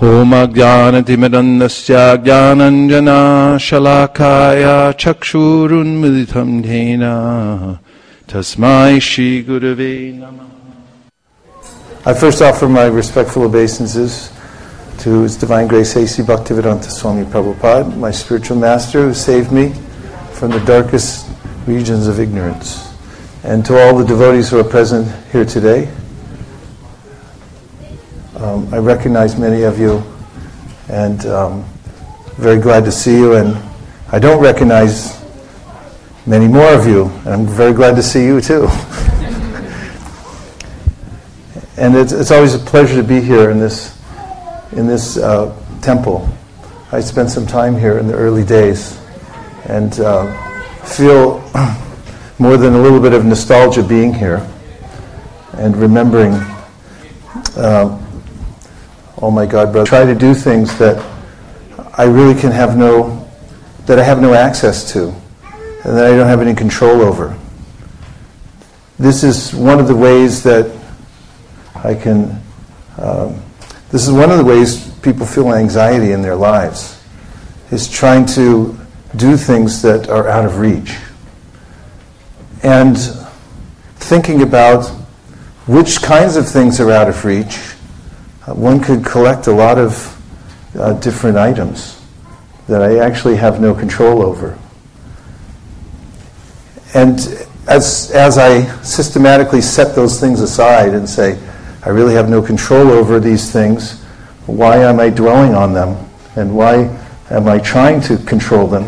Om Ajnanatimidandasya Jnananjana Shalakaya Chakshurunmilitam Dena Tasmai Shri Gurave Namah. I first offer my respectful obeisances to His Divine Grace A.C. Bhaktivedanta Swami Prabhupada, my spiritual master who saved me from the darkest regions of ignorance, and to all the devotees who are present here today. I recognize many of you, and very glad to see you, and I don't recognize many more of you, and I'm very glad to see you too. And it's always a pleasure to be here in this temple. I spent some time here in the early days, and feel more than a little bit of nostalgia being here and remembering oh my God, brother, try to do things that I really that I have no access to, and that I don't have any control over. This is one of the ways that this is one of the ways people feel anxiety in their lives, is trying to do things that are out of reach. And thinking about which kinds of things are out of reach, one could collect a lot of different items that I actually have no control over. And as I systematically set those things aside and say, I really have no control over these things, why am I dwelling on them? And why am I trying to control them?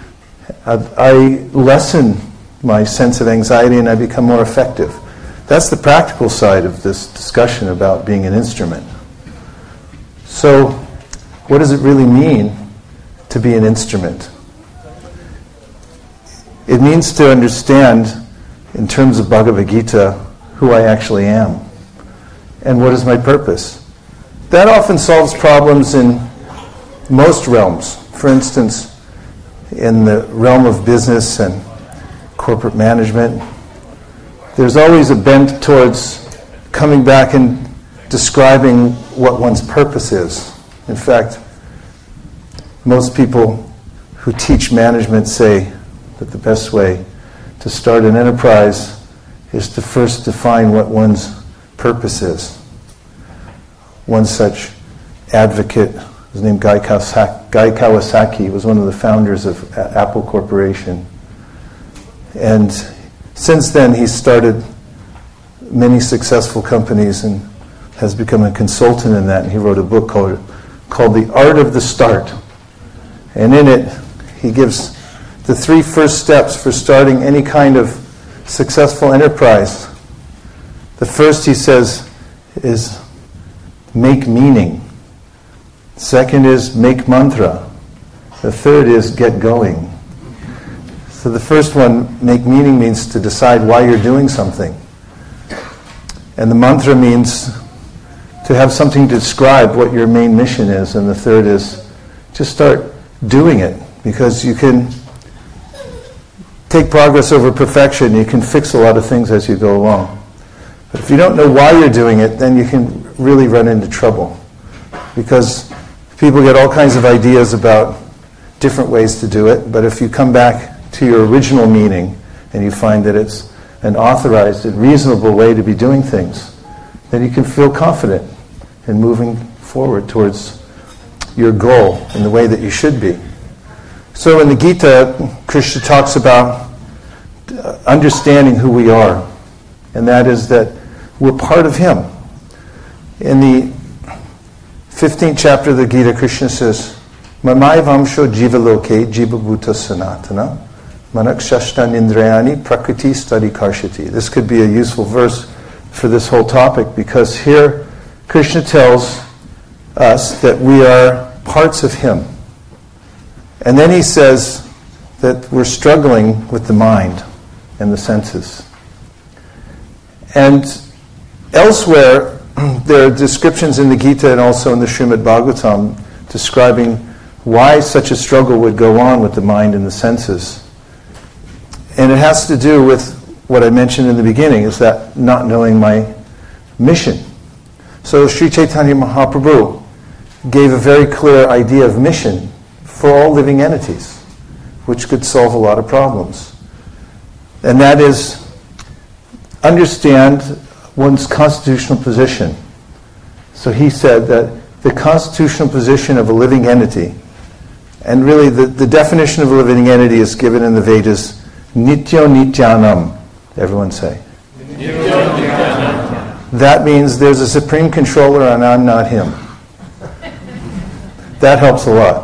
I lessen my sense of anxiety and I become more effective. That's the practical side of this discussion about being an instrument. So, what does it really mean to be an instrument? It means to understand, in terms of Bhagavad Gita, who I actually am and what is my purpose. That often solves problems in most realms. For instance, in the realm of business and corporate management, there's always a bent towards coming back and describing what one's purpose is. In fact, most people who teach management say that the best way to start an enterprise is to first define what one's purpose is. One such advocate was named Guy Kawasaki. He was one of the founders of Apple Corporation. And since then, he's started many successful companies and has become a consultant in that. And he wrote a book called The Art of the Start. And in it, he gives the 3 first steps for starting any kind of successful enterprise. The first, he says, is make meaning. Second is make mantra. The third is get going. So the first one, make meaning, means to decide why you're doing something. And the mantra means to have something to describe what your main mission is. And the third is just start doing it, because you can take progress over perfection. You can fix a lot of things as you go along. But if you don't know why you're doing it, then you can really run into trouble, because people get all kinds of ideas about different ways to do it. But if you come back to your original meaning and you find that it's an authorized and reasonable way to be doing things, then you can feel confident in moving forward towards your goal in the way that you should be. So in the Gita, Krishna talks about understanding who we are, and that is that we're part of Him. In the 15th chapter of the Gita, Krishna says, Mamai vamsho jiva loke jiva bhuta sanatana manakshashtan indrayani prakriti study karshati. This could be a useful verse for this whole topic, because here Krishna tells us that we are parts of Him. And then he says that we're struggling with the mind and the senses. And elsewhere, there are descriptions in the Gita and also in the Srimad Bhagavatam describing why such a struggle would go on with the mind and the senses. And it has to do with what I mentioned in the beginning, is that not knowing my mission. So Sri Chaitanya Mahaprabhu gave a very clear idea of mission for all living entities, which could solve a lot of problems. And that is, understand one's constitutional position. So he said that the constitutional position of a living entity, and really the definition of a living entity is given in the Vedas, Nityo Nityanam. Everyone say. Nityo Nityanam. That means there's a supreme controller and I'm not him. That helps a lot.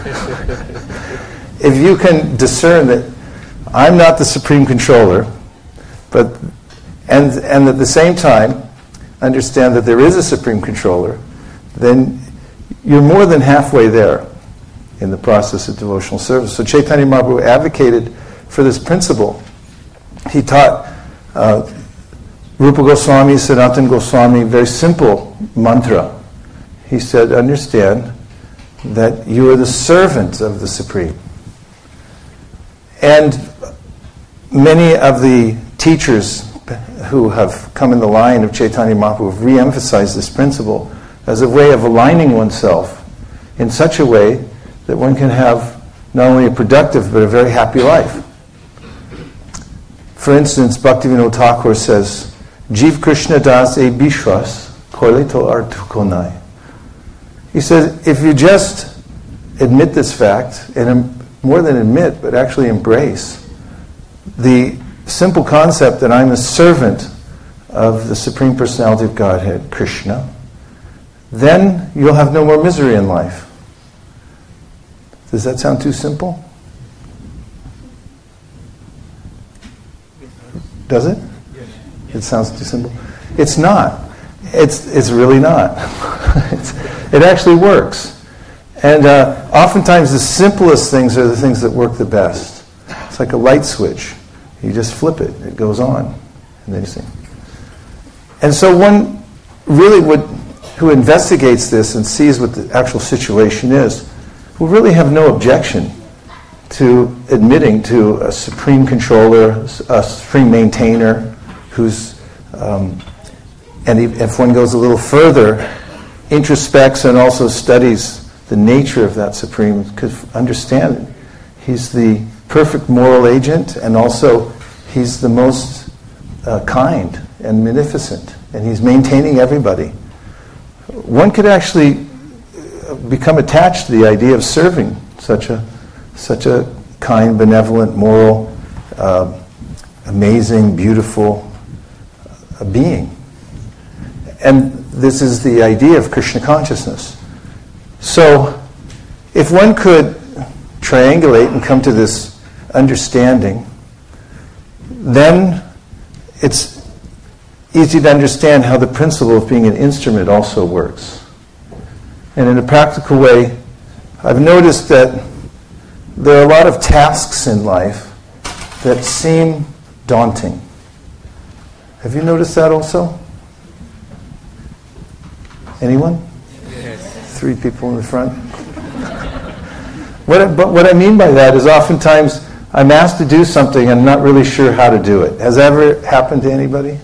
If you can discern that I'm not the supreme controller, and at the same time understand that there is a supreme controller, then you're more than halfway there in the process of devotional service. So Chaitanya Mahaprabhu advocated for this principle. He taught Rupa Goswami, Sanatana Goswami, very simple mantra. He said, understand that you are the servant of the Supreme. And many of the teachers who have come in the line of Chaitanya Mahaprabhu have re-emphasized this principle as a way of aligning oneself in such a way that one can have not only a productive but a very happy life. For instance, Bhaktivinoda Thakur says, Jiv Krishna Das e Bishwas Koile to Artukonai. He says, if you just admit this fact, and more than admit, but actually embrace the simple concept that I'm a servant of the Supreme Personality of Godhead, Krishna, then you'll have no more misery in life. Does that sound too simple? Does it? It sounds too simple. It's not. It's really not. It actually works. And oftentimes the simplest things are the things that work the best. It's like a light switch. You just flip it. It goes on. And then you see. And so one really who investigates this and sees what the actual situation is, will really have no objection to admitting to a supreme controller, a supreme maintainer, who's, and if one goes a little further, introspects and also studies the nature of that supreme, could understand it. He's the perfect moral agent, and also he's the most kind and beneficent, and he's maintaining everybody. One could actually become attached to the idea of serving such a kind, benevolent, moral, amazing, beautiful being. And this is the idea of Krishna consciousness. So, if one could triangulate and come to this understanding, then it's easy to understand how the principle of being an instrument also works. And in a practical way, I've noticed that there are a lot of tasks in life that seem daunting. Have you noticed that also? Anyone? Yes. 3 people in the front. But what I mean by that is oftentimes I'm asked to do something and I'm not really sure how to do it. Has that ever happened to anybody?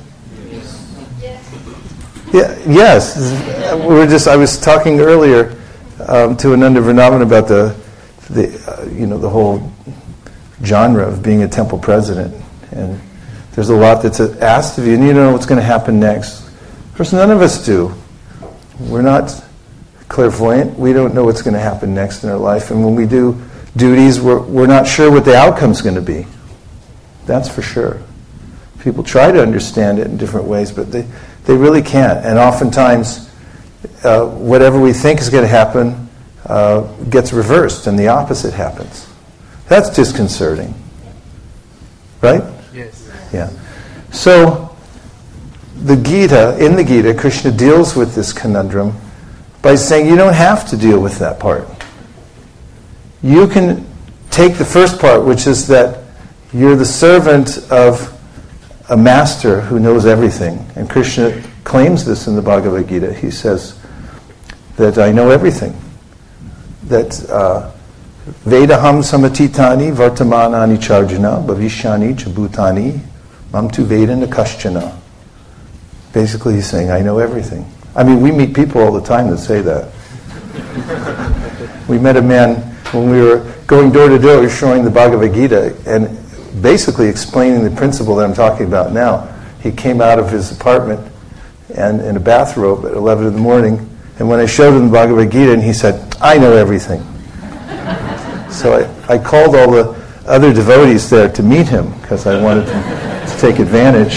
Yeah, yes. I was talking earlier to Ananda Vrindavan about the whole genre of being a temple president, and there's a lot that's asked of you, and you don't know what's going to happen next. Of course, none of us do. We're not clairvoyant. We don't know what's going to happen next in our life, and when we do duties, we're not sure what the outcome's going to be. That's for sure. People try to understand it in different ways, but they really can't. And oftentimes, whatever we think is going to happen gets reversed, and the opposite happens. That's disconcerting. Right? Yes. Yeah. So, in the Gita, Krishna deals with this conundrum by saying you don't have to deal with that part. You can take the first part, which is that you're the servant of a master who knows everything. And Krishna claims this in the Bhagavad Gita. He says that I know everything. That Vedaham samatitani vartamanani charjana bhavishyani chabhutani mam tu vedana kaschana. Basically he's saying, I know everything. I mean, we meet people all the time that say that. We met a man when we were going door to door showing the Bhagavad Gita and basically explaining the principle that I'm talking about now. He came out of his apartment and in a bathrobe at 11 in the morning, and when I showed him the Bhagavad Gita, and he said, "I know everything." So I called all the other devotees there to meet him because I wanted to take advantage.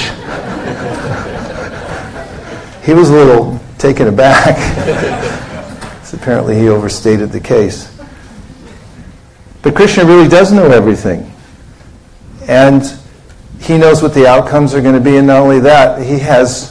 He was a little taken aback. So apparently he overstated the case. But Krishna really does know everything. And he knows what the outcomes are going to be, and not only that, he has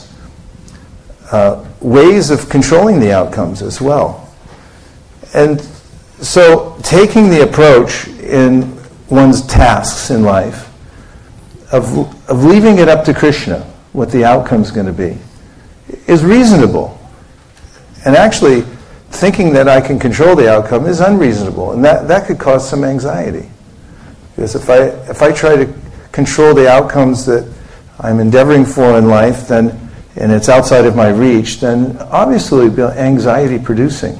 ways of controlling the outcomes as well. And so taking the approach in one's tasks in life of leaving it up to Krishna, what the outcome's going to be, is reasonable. And actually, thinking that I can control the outcome is unreasonable, and that could cause some anxiety. Because if I try to control the outcomes that I'm endeavoring for in life, then and it's outside of my reach, then obviously it'll be anxiety producing.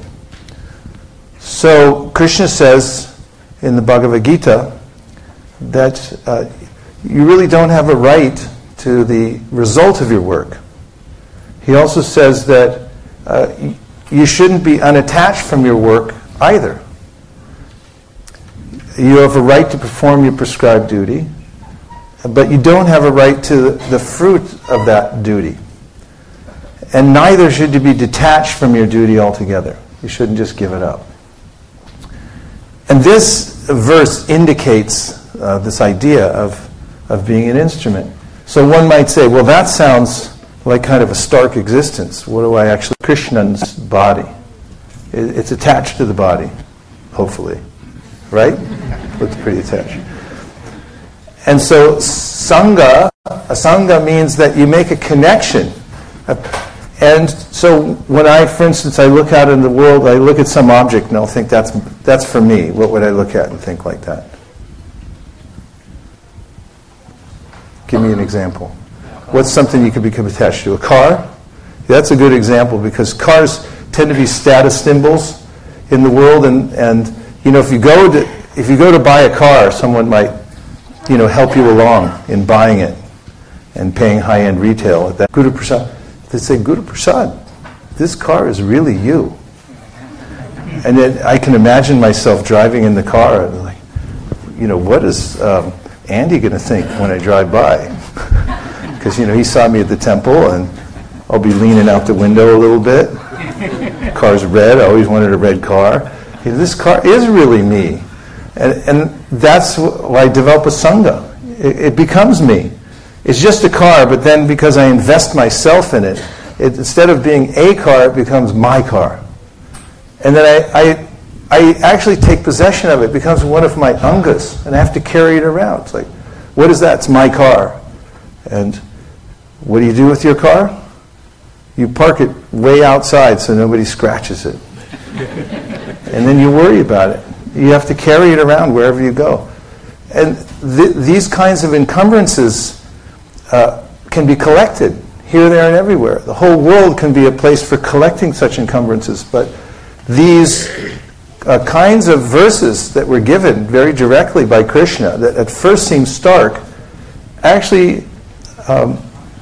So Krishna says in the Bhagavad Gita that you really don't have a right to the result of your work. He also says that you shouldn't be unattached from your work either. You have a right to perform your prescribed duty, but you don't have a right to the fruit of that duty. And neither should you be detached from your duty altogether. You shouldn't just give it up. And this verse indicates this idea of being an instrument. So one might say, well, that sounds like kind of a stark existence. What do I actually... Krishna's body. It's attached to the body, hopefully. Right? Looks pretty attached. And so sangha means that you make a connection. And so when for instance, I look out in the world, I look at some object and I'll think that's for me. What would I look at and think like that? Give me an example. What's something you could become attached to? A car? That's a good example because cars tend to be status symbols in the world, and you know, if you go to buy a car, someone might, you know, help you along in buying it and paying high-end retail at that. Guru Prasad. They say, Guru Prasad, this car is really you. And then I can imagine myself driving in the car and like, you know, what is Andy going to think when I drive by? Because, you know, he saw me at the temple and I'll be leaning out the window a little bit. Car's red. I always wanted a red car. You know, this car is really me. And that's why I develop a sangha. It becomes me. It's just a car, but then because I invest myself in it, instead of being a car, it becomes my car. And then I actually take possession of it. It becomes one of my angas, and I have to carry it around. It's like, what is that? It's my car. And what do you do with your car? You park it way outside so nobody scratches it. And then you worry about it. You have to carry it around wherever you go. And these kinds of encumbrances can be collected here, there, and everywhere. The whole world can be a place for collecting such encumbrances. But these kinds of verses that were given very directly by Krishna, that at first seem stark, actually are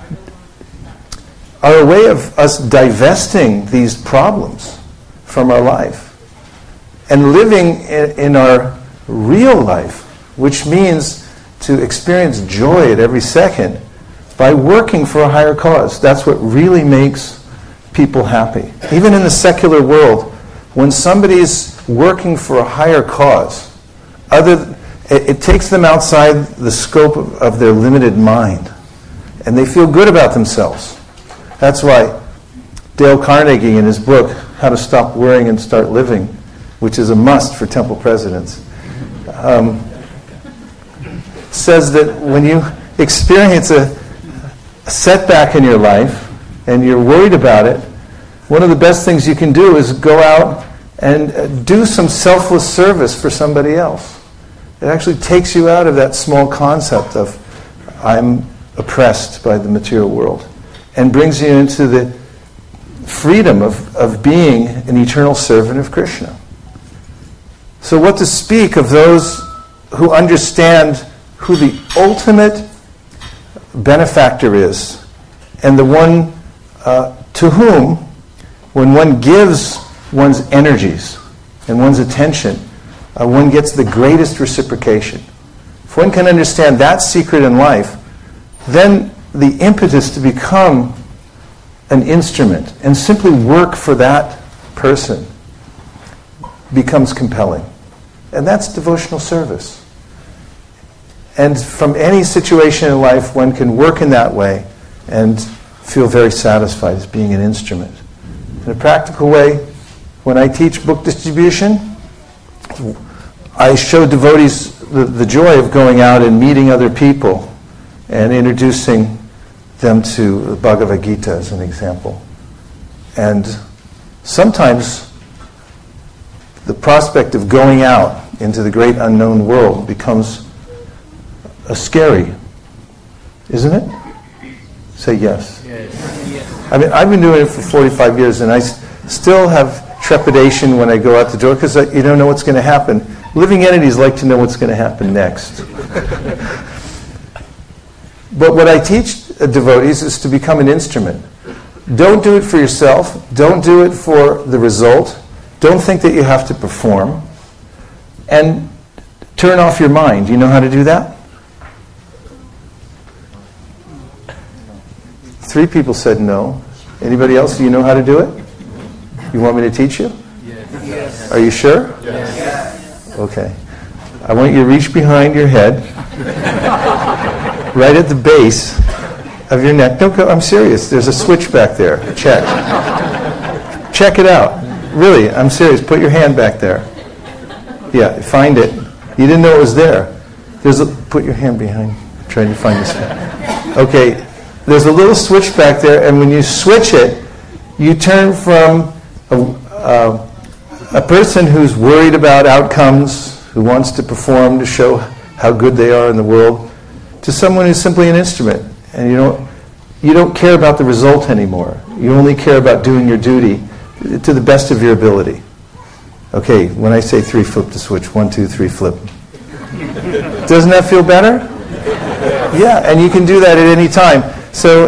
a way of us divesting these problems from our life and living in our real life, which means to experience joy at every second by working for a higher cause. That's what really makes people happy. Even in the secular world, when somebody's working for a higher cause, it takes them outside the scope of their limited mind, and they feel good about themselves. That's why Dale Carnegie, in his book, How to Stop Worrying and Start Living, which is a must for temple presidents, says that when you experience a setback in your life and you're worried about it, one of the best things you can do is go out and do some selfless service for somebody else. It actually takes you out of that small concept of I'm oppressed by the material world and brings you into freedom of being an eternal servant of Krishna. So what to speak of those who understand who the ultimate benefactor is, and the one to whom, when one gives one's energies and one's attention, one gets the greatest reciprocation. If one can understand that secret in life, then the impetus to become an instrument and simply work for that person becomes compelling. And that's devotional service. And from any situation in life, one can work in that way and feel very satisfied as being an instrument. In a practical way, when I teach book distribution, I show devotees the joy of going out and meeting other people and introducing them to the Bhagavad Gita as an example. And sometimes the prospect of going out into the great unknown world becomes scary, isn't it? Say yes. Yes. I mean, I've been doing it for 45 years, and I still have trepidation when I go out the door because you don't know what's going to happen. Living entities like to know what's going to happen next. But what I teach devotees is to become an instrument. Don't do it for yourself. Don't do it for the result. Don't think that you have to perform. And turn off your mind. You know how to do that? 3 people said no. Anybody else, do you know how to do it? You want me to teach you? Yes. Are you sure? Yes. Okay. I want you to reach behind your head, right at the base of your neck. Don't go, I'm serious. There's a switch back there. Check. Check it out. Really, I'm serious. Put your hand back there. Yeah, find it. You didn't know it was there. Put your hand behind. I'm trying to find this one. Okay. There's a little switch back there, and when you switch it, you turn from a person who's worried about outcomes, who wants to perform to show how good they are in the world, to someone who's simply an instrument. And you don't care about the result anymore. You only care about doing your duty to the best of your ability. Okay, when I say 3, flip the switch. 1, 2, 3, flip. Doesn't that feel better? Yeah, and you can do that at any time. So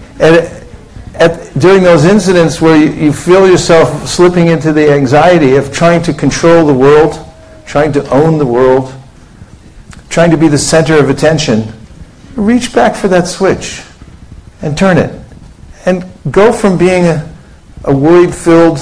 during those incidents where you feel yourself slipping into the anxiety of trying to control the world, trying to own the world, trying to be the center of attention, reach back for that switch and turn it. And go from being a worried-filled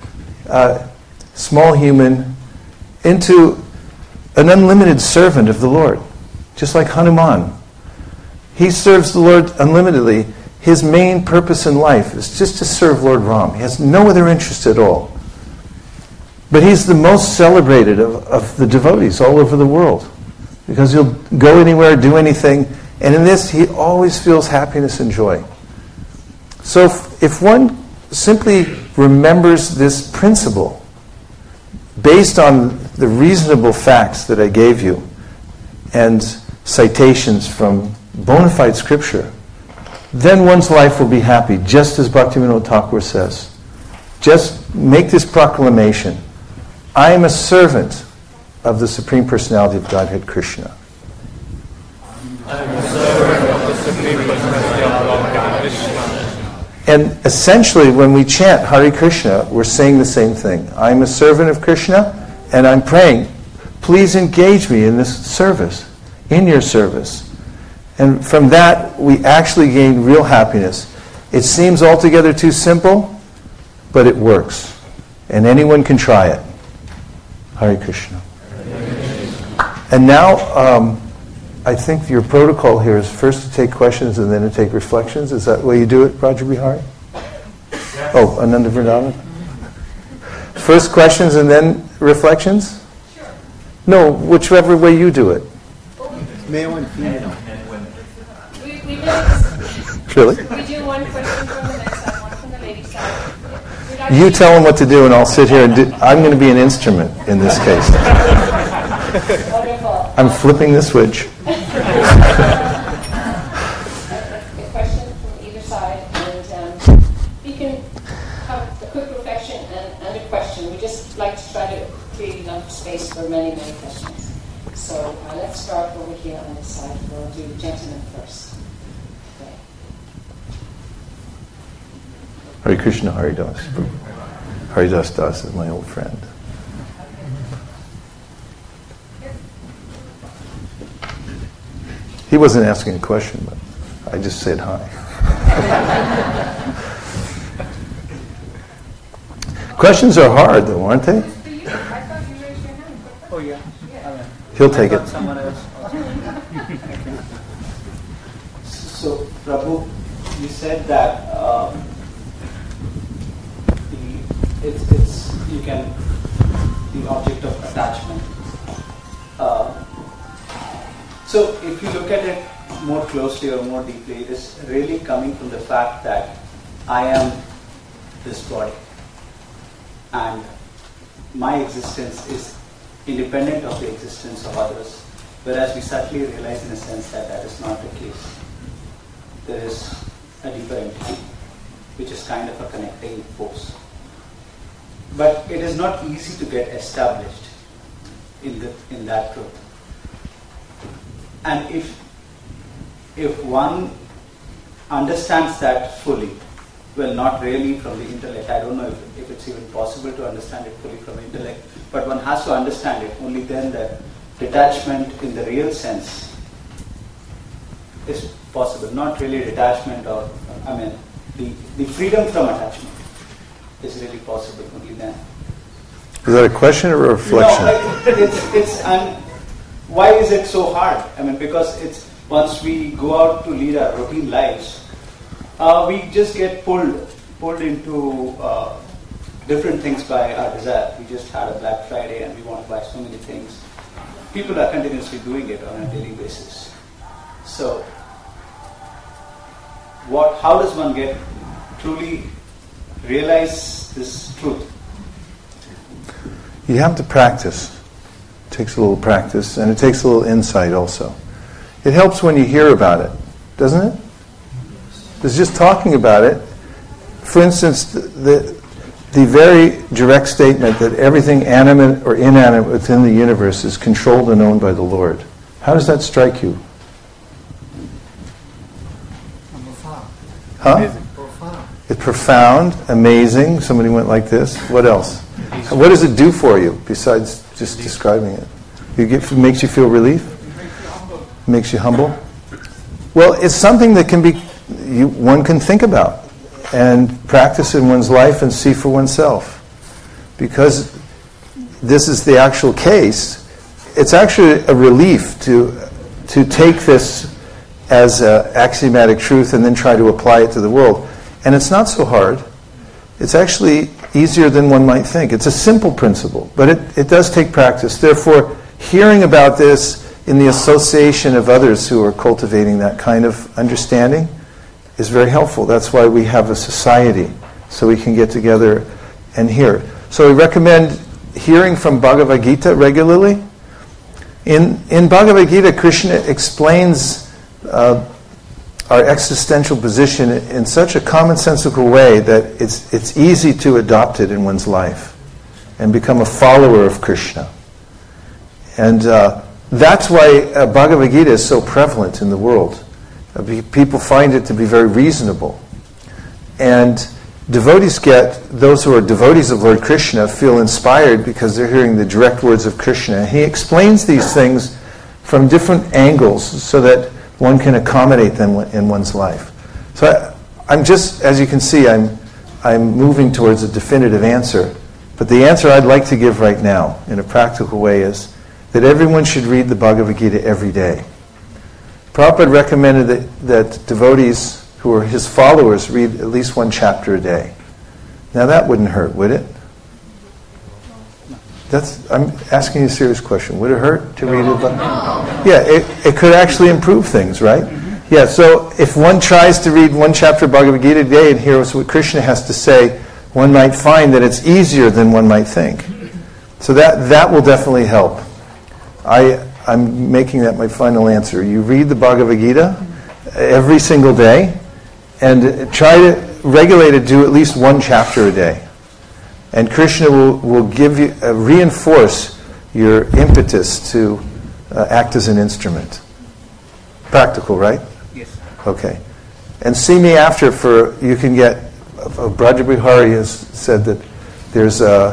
small human into an unlimited servant of the Lord, just like Hanuman. He serves the Lord unlimitedly. His main purpose in life is just to serve Lord Ram. He has no other interest at all. But he's the most celebrated of the devotees all over the world, because he'll go anywhere, do anything, and in this he always feels happiness and joy. So if one simply remembers this principle based on the reasonable facts that I gave you and citations from bona fide scripture, then one's life will be happy, just as Bhaktivinoda Thakur says. Just make this proclamation: I am a servant of the Supreme Personality of Godhead, Krishna. I am a servant of the Supreme Personality of Godhead, Krishna. And essentially, when we chant Hare Krishna, we're saying the same thing. I am a servant of Krishna, and I'm praying, please engage me in this service, in your service. And from that, we actually gain real happiness. It seems altogether too simple, but it works. And anyone can try it. Hare Krishna. And now, I think your protocol here is first to take questions and then to take reflections. Is that the way you do it, Raja Bihari? Yes. Oh, Ananda Vrindavan? First questions and then reflections? Sure. No, whichever way you do it. Male and female. We do, really? We do one question from the men's side, one from the ladies' side. You tell them what to do, and I'll sit here and I'm going to be an instrument in this case. Wonderful. I'm flipping the switch. A question from either side, and you can try to create enough space for many, many questions. So let's start over here on this side. We'll do the gentleman first. Okay. Hare Krishna, Haridas. Haridas Das is my old friend. He wasn't asking a question, but I just said hi. Questions are hard, though, aren't they? I thought you raised your hand. Oh, yeah. He'll take it. Someone else. So, Prabhu, you said that it's you can the object of attachment. So, if you look at it more closely or more deeply, it is really coming from the fact that I am this body, and my existence is independent of the existence of others, whereas we subtly realize in a sense that that is not the case. There is a deeper entity, which is kind of a connecting force. But it is not easy to get established in that truth. And if one understands that fully, well, not really from the intellect, I don't know if it's even possible to understand it fully from the intellect, but one has to understand it, only then that detachment in the real sense is possible. Not really detachment or, the freedom from attachment is really possible only then. Is that a question or a reflection? No, why is it so hard? Because it's once we go out to lead our routine lives, we just get pulled into different things by our desire. We just had a Black Friday and we want to buy so many things. People are continuously doing it on a daily basis. So, how does one get truly realize this truth? You have to practice. It takes a little practice, and it takes a little insight also. It helps when you hear about it, doesn't it? There's just talking about it. For instance, the very direct statement that everything animate or inanimate within the universe is controlled and owned by the Lord. How does that strike you? Huh? It's profound, amazing. Somebody went like this. What else? What does it do for you besides just describing it? It makes you feel relief? Makes you humble? Well, it's something that one can think about and practice in one's life and see for oneself. Because this is the actual case, it's actually a relief to take this as axiomatic truth and then try to apply it to the world. And it's not so hard. It's actually easier than one might think. It's a simple principle, but it does take practice. Therefore, hearing about this in the association of others who are cultivating that kind of understanding is very helpful. That's why we have a society, so we can get together and hear. So we recommend hearing from Bhagavad Gita regularly. In Bhagavad Gita, Krishna explains our existential position in such a commonsensical way that it's easy to adopt it in one's life and become a follower of Krishna. And that's why Bhagavad Gita is so prevalent in the world. People find it to be very reasonable. And those who are devotees of Lord Krishna feel inspired because they're hearing the direct words of Krishna. He explains these things from different angles so that one can accommodate them in one's life. So I'm just, as you can see, I'm moving towards a definitive answer. But the answer I'd like to give right now, in a practical way, is that everyone should read the Bhagavad Gita every day. Prabhupada recommended that devotees who are his followers read at least one chapter a day. Now that wouldn't hurt, would it? I'm asking you a serious question. Would it hurt to read it? Yeah, it could actually improve things, right? Yeah, so if one tries to read one chapter of Bhagavad Gita a day and hears what Krishna has to say, one might find that it's easier than one might think. So that will definitely help. I'm making that my final answer. You read the Bhagavad Gita every single day and try to regulate it, do at least one chapter a day. And Krishna will give you, reinforce your impetus to act as an instrument. Practical, right? Yes. Okay. And see me after you can get, Brajabihari has said that there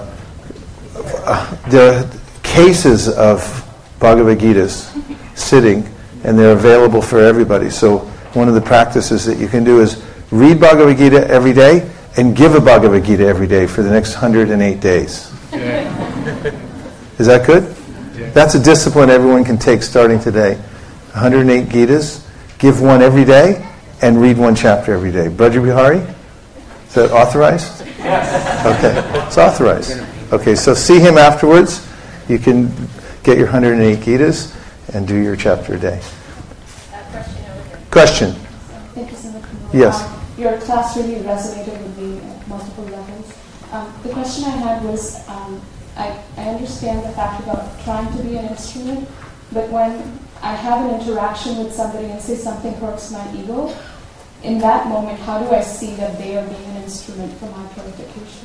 are cases of Bhagavad Gitas sitting, and they're available for everybody. So one of the practices that you can do is read Bhagavad Gita every day and give a Bhagavad Gita every day for the next 108 days. Is that good? Yeah. That's a discipline everyone can take starting today. 108 Gitas, give one every day, and read one chapter every day. Brajabihari? Is that authorized? Yes. Okay, it's authorized. Okay, so see him afterwards. You can get your 108 Gitas and do your chapter a day. Question over here. Question? Thank you so much. Yes. Your class really resonated with me at multiple levels. The question I had was, I understand the fact about trying to be an instrument, but when I have an interaction with somebody and say something hurts my ego, in that moment, how do I see that they are being an instrument for my purification?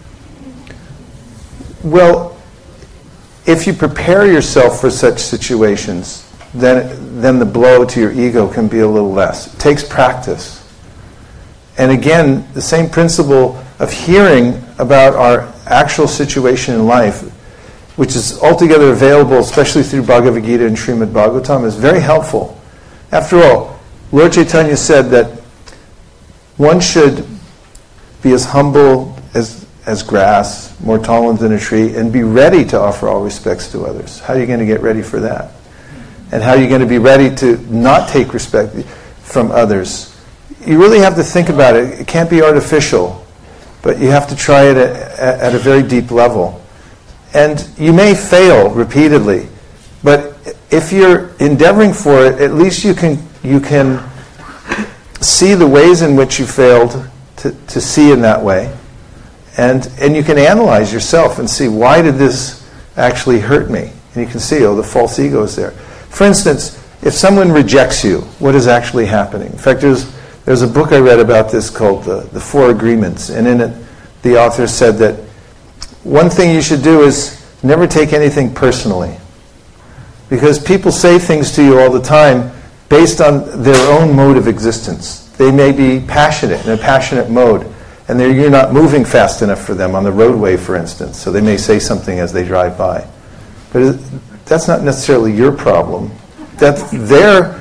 Well, if you prepare yourself for such situations, then the blow to your ego can be a little less. It takes practice. And again, the same principle of hearing about our actual situation in life, which is altogether available, especially through Bhagavad Gita and Srimad Bhagavatam, is very helpful. After all, Lord Chaitanya said that one should be as humble as grass, more tolerant than a tree, and be ready to offer all respects to others. How are you going to get ready for that? And how are you going to be ready to not take respect from others? You really have to think about it. It can't be artificial, but you have to try it at a very deep level. And you may fail repeatedly, but if you're endeavoring for it, at least you can see the ways in which you failed to see in that way. And you can analyze yourself and see, why did this actually hurt me? And you can see, the false ego is there. For instance, if someone rejects you, what is actually happening? In fact, there's a book I read about this called The Four Agreements, and in it the author said that one thing you should do is never take anything personally. Because people say things to you all the time based on their own mode of existence. They may be passionate, in a passionate mode, and you're not moving fast enough for them on the roadway, for instance, so they may say something as they drive by. But that's not necessarily your problem. That's their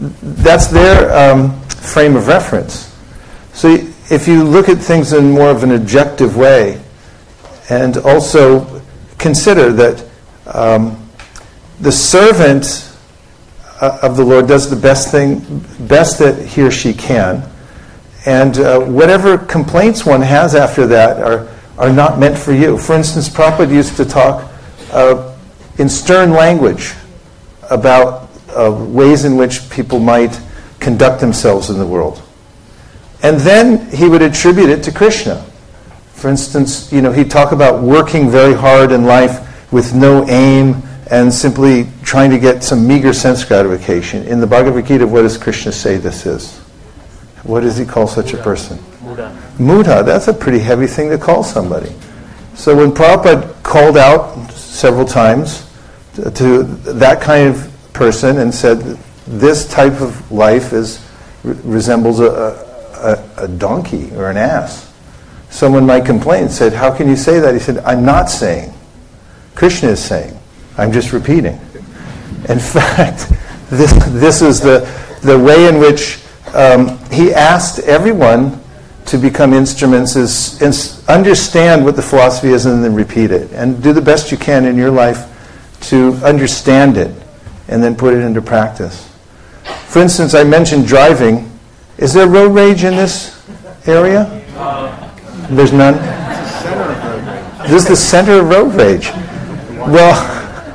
frame of reference. So if you look at things in more of an objective way, and also consider that the servant of the Lord does the best that he or she can, and whatever complaints one has after that are not meant for you. For instance, Prabhupada used to talk in stern language about ways in which people might conduct themselves in the world. And then he would attribute it to Krishna. For instance, he'd talk about working very hard in life with no aim and simply trying to get some meager sense gratification. In the Bhagavad Gita, what does Krishna say this is? What does he call such a person? Mudha. That's a pretty heavy thing to call somebody. So when Prabhupada called out several times to that kind of person and said, this type of life resembles a donkey or an ass, someone might complain and said, how can you say that? He said, I'm not saying. Krishna is saying. I'm just repeating. In fact, this is the way in which he asked everyone to become instruments, is understand what the philosophy is and then repeat it. And do the best you can in your life to understand it and then put it into practice. For instance, I mentioned driving. Is there road rage in this area? There's none? This is the center of road rage. Well,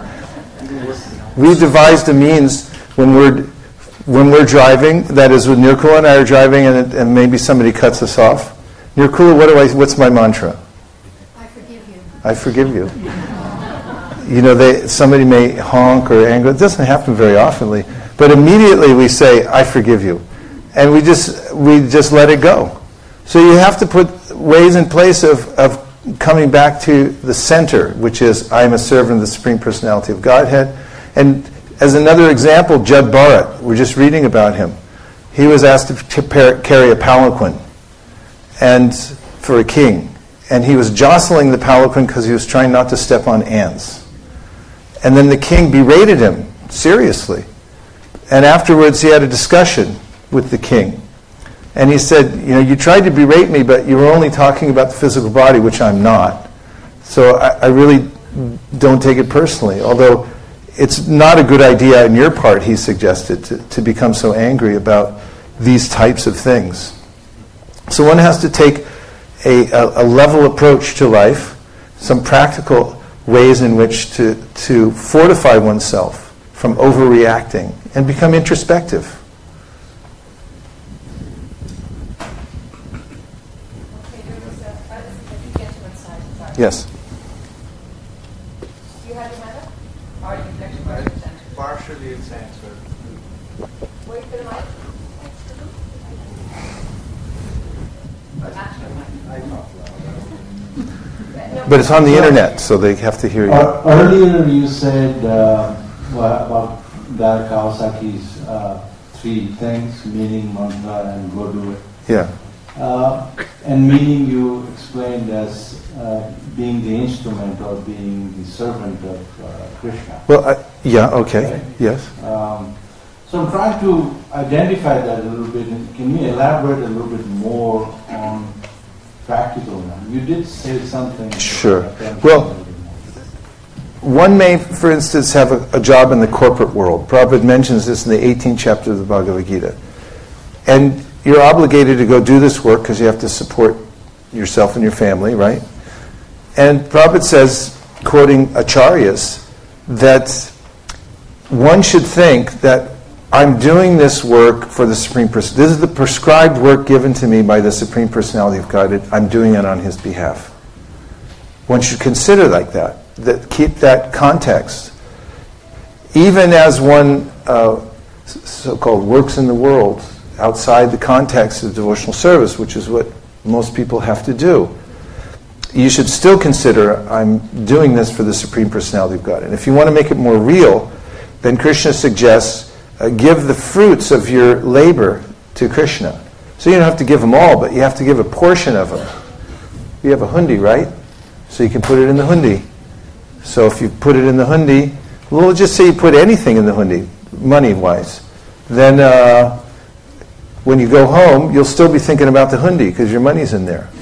we devised a means when we're driving, that is when Nirkula and I are driving and maybe somebody cuts us off. Nirkula, what's my mantra? I forgive you. I forgive you. Somebody may honk or anger. It doesn't happen very often, but immediately we say, I forgive you. And we just let it go. So you have to put ways in place of coming back to the center, which is, I am a servant of the Supreme Personality of Godhead. And as another example, Jud Bharat, we're just reading about him. He was asked to carry a palanquin and for a king. And he was jostling the palanquin because he was trying not to step on ants. And then the king berated him seriously. And afterwards he had a discussion with the king. And he said, you tried to berate me, but you were only talking about the physical body, which I'm not. So I really don't take it personally. Although it's not a good idea on your part, he suggested, to become so angry about these types of things. So one has to take a level approach to life, some practical ways in which to fortify oneself from overreacting and become introspective. Okay, there was a gentleman side. Sorry. Yes. You had your hand up? Or you next question? Partially it's answered. Wait for the mic. But it's on the internet, so they have to hear you. Earlier you said about Dara Kawasaki's 3 things, meaning, mantra, and go do it. Yeah. And meaning you explained as being the instrument or being the servant of Krishna. Well, yeah, okay, Right? yes. So I'm trying to identify that a little bit. And can you elaborate a little bit more on practical now? You did say something. Sure. Well, one may, for instance, have a job in the corporate world. Prabhupada mentions this in the 18th chapter of the Bhagavad Gita. And you're obligated to go do this work because you have to support yourself and your family, right? And Prabhupada says, quoting Acharyas, that one should think that I'm doing this work for the Supreme Person. This is the prescribed work given to me by the Supreme Personality of Godhead. I'm doing it on His behalf. One should consider like that keep that context. Even as one so-called works in the world outside the context of devotional service, which is what most people have to do, you should still consider, I'm doing this for the Supreme Personality of God. And if you want to make it more real, then Krishna suggests give the fruits of your labor to Krishna. So you don't have to give them all, but you have to give a portion of them. You have a hundi, right? So you can put it in the hundi. So if you put it in the hundi, well, we'll just say you put anything in the hundi, money-wise. Then when you go home, you'll still be thinking about the hundi because your money's in there.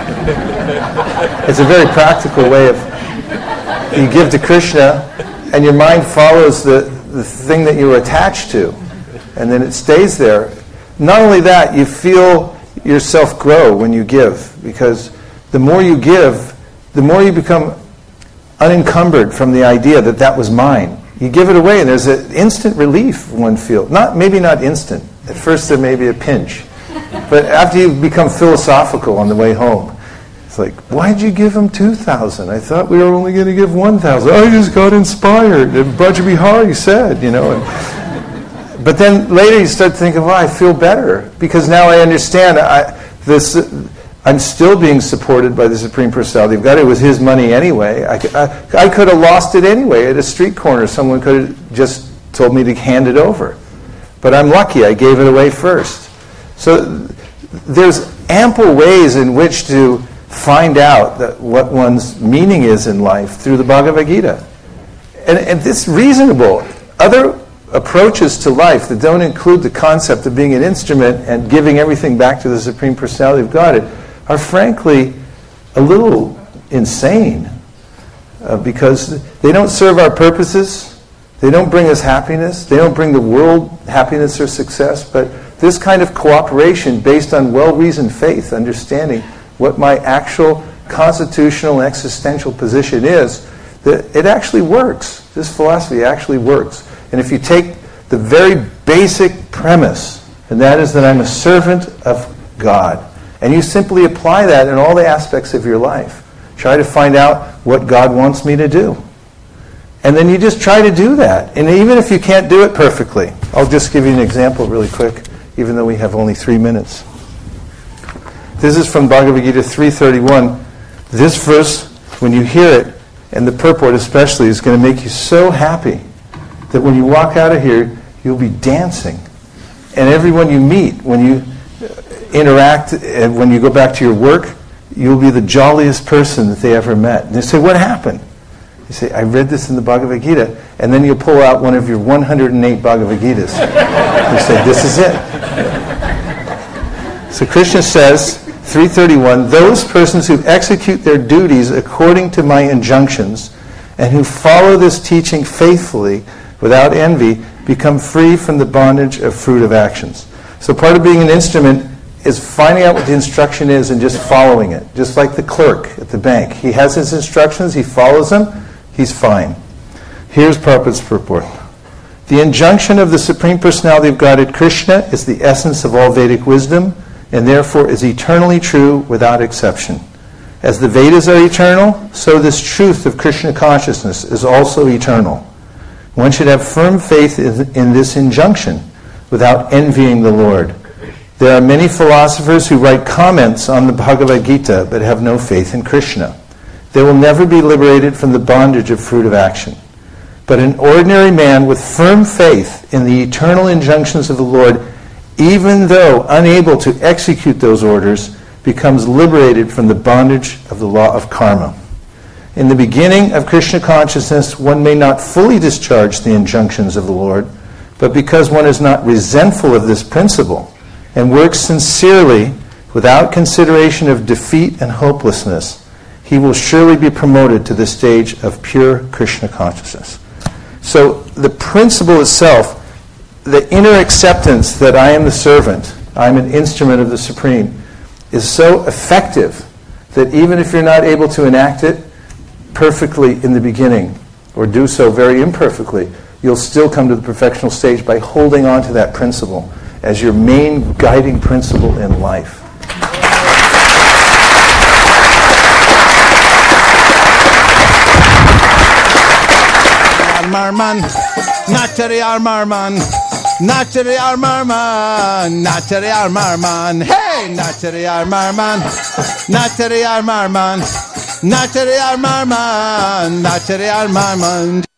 It's a very practical way of, you give to Krishna and your mind follows the thing that you're attached to, and then it stays there. Not only that, you feel yourself grow when you give, because the more you give, the more you become unencumbered from the idea that that was mine. You give it away and there's an instant relief one feels. Maybe not instant. At first there may be a pinch. But after you become philosophical on the way home, it's like, why'd you give him 2,000? I thought we were only going to give 1,000. I just got inspired. And Braja Bihari said, But then later you start thinking, well, I feel better because now I understand I'm still being supported by the Supreme Personality of God. It was His money anyway. I could have lost it anyway at a street corner. Someone could have just told me to hand it over. But I'm lucky. I gave it away first. So there's ample ways in which to find out what one's meaning is in life through the Bhagavad Gita. And it's reasonable. Other approaches to life that don't include the concept of being an instrument and giving everything back to the Supreme Personality of God are frankly a little insane because they don't serve our purposes, they don't bring us happiness, they don't bring the world happiness or success, but this kind of cooperation based on well-reasoned faith, understanding what my actual constitutional and existential position is, that it actually works. This philosophy actually works. And if you take the very basic premise, and that is that I'm a servant of God, and you simply apply that in all the aspects of your life. Try to find out what God wants me to do. And then you just try to do that. And even if you can't do it perfectly, I'll just give you an example really quick, even though we have only 3 minutes. This is from Bhagavad Gita 3:31. This verse, when you hear it, and the purport especially, is going to make you so happy that when you walk out of here, you'll be dancing. And everyone you meet, when you interact, and when you go back to your work, you'll be the jolliest person that they ever met. And they say, what happened? You say, I read this in the Bhagavad Gita. And then you'll pull out one of your 108 Bhagavad Gitas. You say, this is it. So Krishna says, 331, those persons who execute their duties according to my injunctions and who follow this teaching faithfully without envy become free from the bondage of fruit of actions. So part of being an instrument is finding out what the instruction is and just following it. Just like the clerk at the bank. He has his instructions, he follows them, he's fine. Here's Prabhupada's purport. The injunction of the Supreme Personality of Godhead, Krishna, is the essence of all Vedic wisdom and therefore is eternally true without exception. As the Vedas are eternal, so this truth of Krishna consciousness is also eternal. One should have firm faith in this injunction without envying the Lord. There are many philosophers who write comments on the Bhagavad Gita but have no faith in Krishna. They will never be liberated from the bondage of fruit of action. But an ordinary man with firm faith in the eternal injunctions of the Lord, even though unable to execute those orders, becomes liberated from the bondage of the law of karma. In the beginning of Krishna consciousness, one may not fully discharge the injunctions of the Lord, but because one is not resentful of this principle and works sincerely without consideration of defeat and hopelessness, he will surely be promoted to the stage of pure Krishna consciousness. So the principle itself, the inner acceptance that I am the servant, I am an instrument of the Supreme, is so effective that even if you're not able to enact it perfectly in the beginning, or do so very imperfectly, you'll still come to the perfectional stage by holding on to that principle as your main guiding principle in life. Marman, Natari Marman, Natari Marman, Natari Marman, hey, Natari Marman, Natari Marman, Natari Marman, Natari Marman.